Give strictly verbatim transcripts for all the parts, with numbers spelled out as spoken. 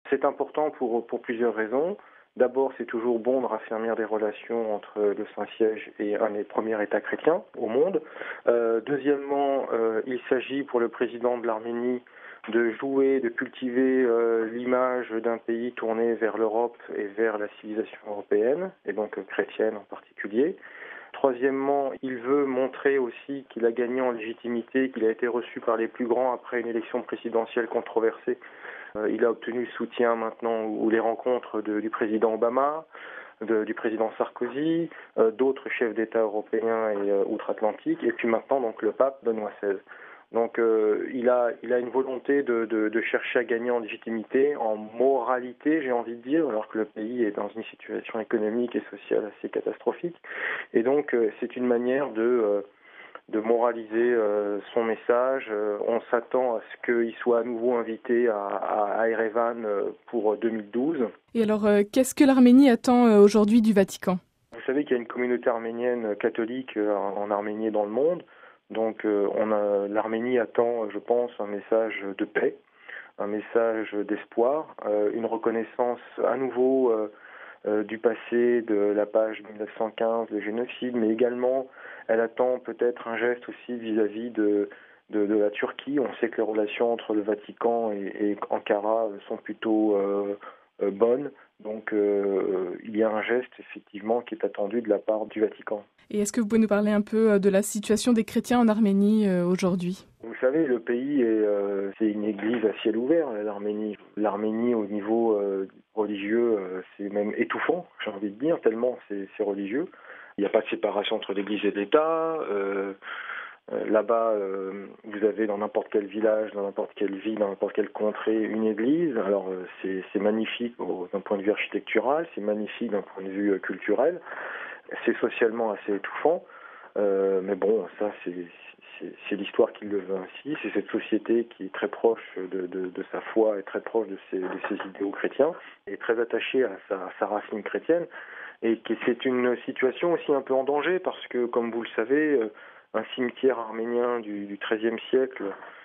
C'est important pour, pour plusieurs raisons. D'abord, c'est toujours bon de raffermir des relations entre le Saint-Siège et un des premiers États chrétiens au monde. Euh, deuxièmement, euh, il s'agit pour le président de l'Arménie de jouer, de cultiver euh, l'image d'un pays tourné vers l'Europe et vers la civilisation européenne, et donc euh, chrétienne en particulier. Troisièmement, il veut montrer aussi qu'il a gagné en légitimité, qu'il a été reçu par les plus grands après une élection présidentielle controversée. Euh, il a obtenu le soutien maintenant ou les rencontres de, du président Obama, de, du président Sarkozy, euh, d'autres chefs d'État européens et euh, outre-Atlantique, et puis maintenant donc le pape Benoît seize. Donc euh, il a il a une volonté de, de, de chercher à gagner en légitimité, en moralité, j'ai envie de dire, alors que le pays est dans une situation économique et sociale assez catastrophique. Et donc euh, c'est une manière de euh, de moraliser euh, son message. Euh, on s'attend à ce qu'il soit à nouveau invité à, à, à Erevan euh, pour deux mille douze. Et alors, euh, qu'est-ce que l'Arménie attend euh, aujourd'hui du Vatican ? Vous savez qu'il y a une communauté arménienne catholique euh, en Arménie et dans le monde. Donc euh, on a, l'Arménie attend, je pense, un message de paix, un message d'espoir, euh, une reconnaissance à nouveau euh, euh, du passé, de la page mille neuf cent quinze, le génocide, mais également elle attend peut-être un geste aussi vis-à-vis de, de, de la Turquie. On sait que les relations entre le Vatican et, et Ankara sont plutôt euh, euh, bonnes, donc euh, il y a un geste effectivement qui est attendu de la part du Vatican. Et est-ce que vous pouvez nous parler un peu de la situation des chrétiens en Arménie euh, aujourd'hui ? Vous savez, le pays est euh, c'est une église à ciel ouvert, l'Arménie. L'Arménie au niveau euh, religieux, euh, c'est même étouffant, j'ai envie de dire, tellement c'est, c'est religieux. Il n'y a pas de séparation entre l'église et l'État. Euh, euh, là-bas, euh, vous avez dans n'importe quel village, dans n'importe quelle ville, dans n'importe quelle contrée, une église. Alors euh, c'est, c'est magnifique oh, d'un point de vue architectural, c'est magnifique d'un point de vue euh, culturel. C'est socialement assez étouffant, euh, mais bon, ça c'est, c'est, c'est l'histoire qui le veut ainsi. C'est cette société qui est très proche de, de, de sa foi et très proche de ses, de ses idéaux chrétiens, et très attachée à sa, à sa racine chrétienne, et que c'est une situation aussi un peu en danger parce que, comme vous le savez, un cimetière arménien du, du treizième siècle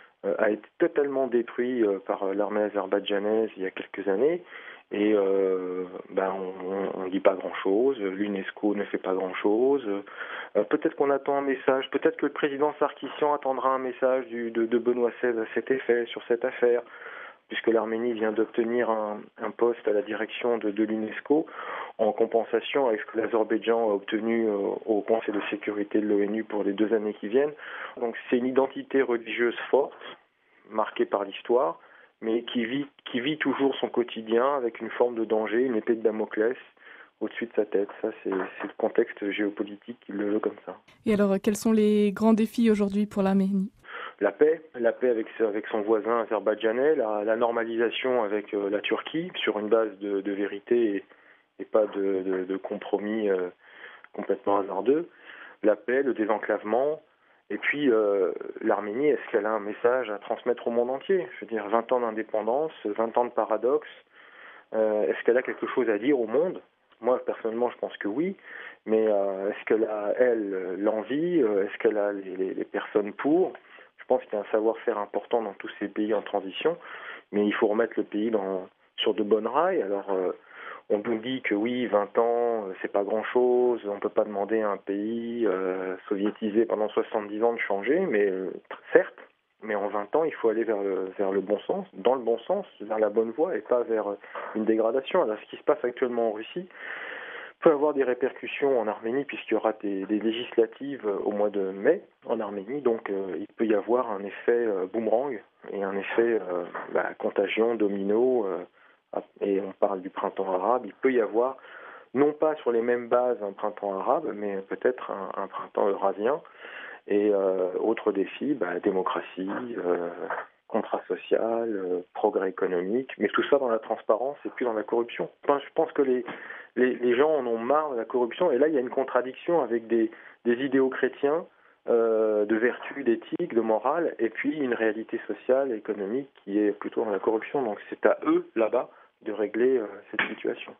a été totalement détruit par l'armée azerbaïdjanaise il y a quelques années. Et euh, ben on ne dit pas grand-chose, l'UNESCO ne fait pas grand-chose. Euh, peut-être qu'on attend un message, peut-être que le président Sarkissian attendra un message du, de, de Benoît seize à cet effet, sur cette affaire, puisque l'Arménie vient d'obtenir un, un poste à la direction de, de l'UNESCO en compensation avec ce que l'Azerbaïdjan a obtenu euh, au Conseil de sécurité de l'ONU pour les deux années qui viennent. Donc c'est une identité religieuse forte, marquée par l'histoire, mais qui vit, qui vit toujours son quotidien avec une forme de danger, une épée de Damoclès au-dessus de sa tête. Ça, c'est, c'est le contexte géopolitique qui le veut comme ça. Et alors, quels sont les grands défis aujourd'hui pour l'Arménie ? La paix, la paix avec, avec son voisin azerbaïdjanais, la, la normalisation avec euh, la Turquie sur une base de, de vérité et, et pas de, de, de compromis euh, complètement hasardeux, la paix, le désenclavement. Et puis, euh, l'Arménie, est-ce qu'elle a un message à transmettre au monde entier ? Je veux dire, vingt ans d'indépendance, vingt ans de paradoxe. Euh, est-ce qu'elle a quelque chose à dire au monde ? Moi, personnellement, je pense que oui. Mais euh, est-ce qu'elle a, elle, l'envie ? Est-ce qu'elle a les, les, les personnes pour ? Je pense qu'il y a un savoir-faire important dans tous ces pays en transition. Mais il faut remettre le pays dans, sur de bonnes rails. Alors... Euh, On nous dit que oui, vingt ans, c'est pas grand-chose, on peut pas demander à un pays euh, soviétisé pendant soixante-dix ans de changer, mais euh, certes, mais en vingt ans, il faut aller vers le, vers le bon sens, dans le bon sens, vers la bonne voie et pas vers une dégradation. Alors, ce qui se passe actuellement en Russie peut avoir des répercussions en Arménie puisqu'il y aura des, des législatives au mois de mai en Arménie, donc euh, il peut y avoir un effet euh, boomerang et un effet euh, bah, contagion, domino, euh, et on parle du printemps arabe, il peut y avoir, non pas sur les mêmes bases un printemps arabe, mais peut-être un, un printemps eurasien. Et euh, autre défi, bah, démocratie, euh, contrat social, euh, progrès économique, mais tout ça dans la transparence et plus dans la corruption. Enfin, je pense que les, les, les gens en ont marre de la corruption, et là il y a une contradiction avec des, des idéaux chrétiens euh, de vertu, d'éthique, de morale, et puis une réalité sociale et économique qui est plutôt dans la corruption. Donc c'est à eux, là-bas, de régler euh, cette situation.